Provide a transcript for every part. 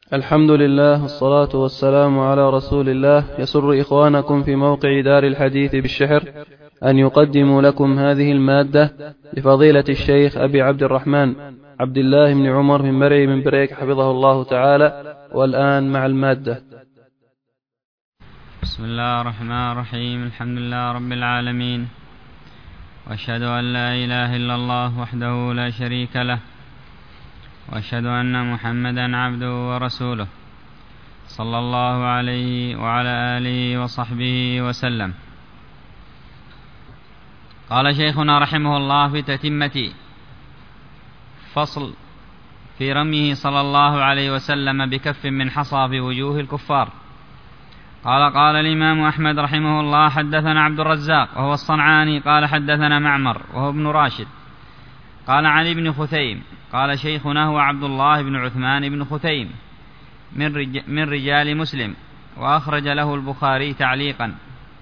الحمد لله والصلاة والسلام على رسول الله. يسر إخوانكم في موقع دار الحديث بالشحر أن يقدموا لكم هذه المادة لفضيلة الشيخ أبي عبد الرحمن عبد الله بن عمر بن مرعي بن بريك حفظه الله تعالى. والآن مع المادة. بسم الله الرحمن الرحيم. الحمد لله رب العالمين، وأشهد أن لا إله إلا الله وحده لا شريك له، وأشهد أن محمدا عبده ورسوله صلى الله عليه وعلى آله وصحبه وسلم. قال شيخنا رحمه الله في تتمة فصل في رميه صلى الله عليه وسلم بكف من حصى في وجوه الكفار. قال الإمام أحمد رحمه الله: حدثنا عبد الرزاق وهو الصنعاني قال حدثنا معمر وهو ابن راشد قال عن ابن خثيم قال شيخنا هو عبد الله بن عثمان بن خثيم من رجال مسلم، وأخرج له البخاري تعليقا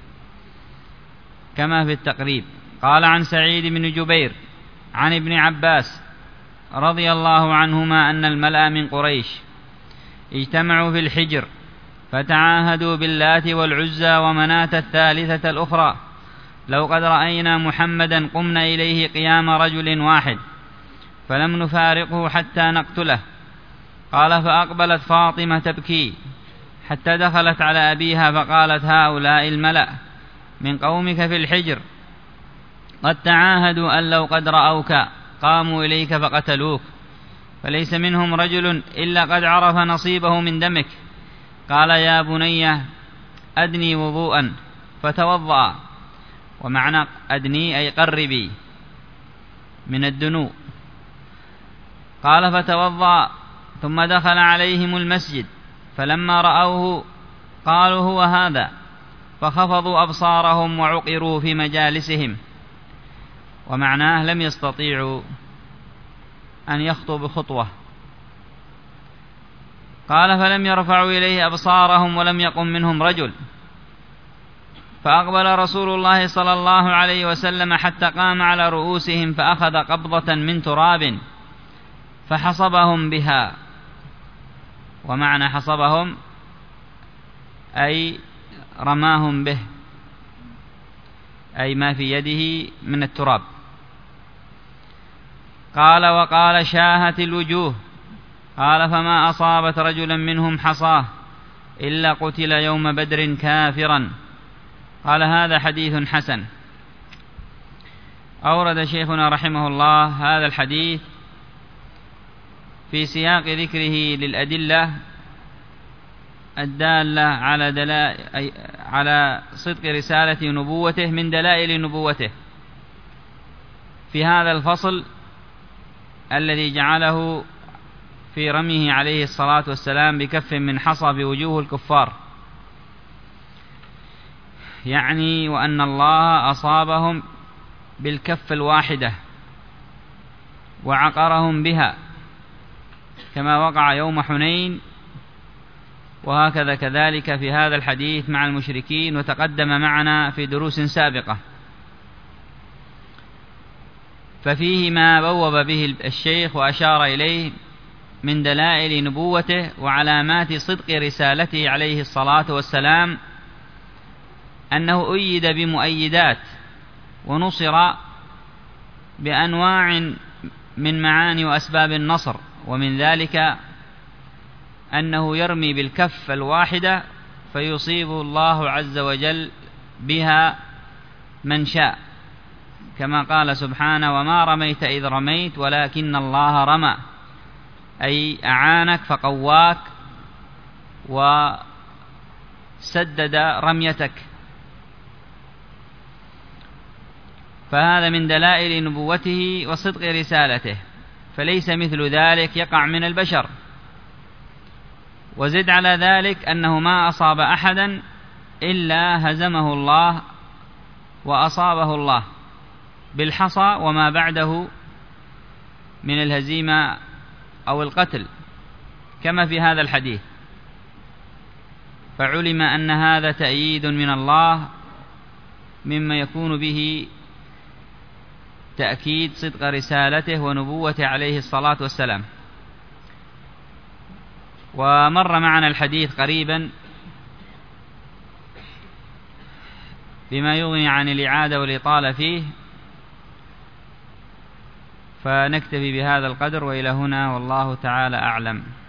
كما في التقريب. قال عن سعيد بن جبير عن ابن عباس رضي الله عنهما أن الملأ من قريش اجتمعوا في الحجر فتعاهدوا باللات والعزى ومناة الثالثة الأخرى: لو قد رأينا محمدا قمنا إليه قيام رجل واحد فلم نفارقه حتى نقتله. قال: فأقبلت فاطمة تبكي حتى دخلت على أبيها فقالت: هؤلاء الملأ من قومك في الحجر قد تعاهدوا أن لو قد رأوك قاموا إليك فقتلوك، فليس منهم رجل إلا قد عرف نصيبه من دمك. قال: يا بني أدني وضوءا فتوضأ، ومعنى أدني أي قربي من الدنو. قال: فتوضأ ثم دخل عليهم المسجد، فلما رأوه قالوا: هو هذا، فخفضوا أبصارهم وعقروا في مجالسهم، ومعناه لم يستطيعوا أن يخطوا بخطوة. قال: فلم يرفعوا إليه أبصارهم ولم يقم منهم رجل، فأقبل رسول الله صلى الله عليه وسلم حتى قام على رؤوسهم فأخذ قبضة من تراب فحصبهم بها. ومعنى حصبهم أي رماهم به، أي ما في يده من التراب. قال: وقال: شاهت الوجوه. قال: فما أصابت رجلا منهم حصاه إلا قتل يوم بدر كافرا. قال: هذا حديث حسن. أورد شيخنا رحمه الله هذا الحديث في سياق ذكره للأدلة الدالة على صدق رسالة نبوته من دلائل نبوته في هذا الفصل الذي جعله في رميه عليه الصلاة والسلام بكف من حصى في وجوه الكفار، يعني وأن الله أصابهم بالكف الواحدة وعقرهم بها كما وقع يوم حنين، وهكذا كذلك في هذا الحديث مع المشركين، وتقدم معنا في دروس سابقة. ففيه ما بوب به الشيخ وأشار إليه من دلائل نبوته وعلامات صدق رسالته عليه الصلاة والسلام، أنه أيد بمؤيدات ونصر بأنواع من معاني وأسباب النصر، ومن ذلك أنه يرمي بالكف الواحدة فيصيب الله عز وجل بها من شاء، كما قال سبحانه: وما رميت إذ رميت ولكن الله رمى، أي أعانك فقواك وسدد رميتك. فهذا من دلائل نبوته وصدق رسالته، فليس مثل ذلك يقع من البشر. وزد على ذلك أنه ما أصاب أحدا إلا هزمه الله وأصابه الله بالحصى وما بعده من الهزيمة أو القتل كما في هذا الحديث. فعلم أن هذا تأييد من الله مما يكون به تأكيد صدق رسالته ونبوته عليه الصلاة والسلام. ومر معنا الحديث قريبا بما يغني عن الإعادة والإطالة فيه، فنكتفي بهذا القدر، وإلى هنا والله تعالى أعلم.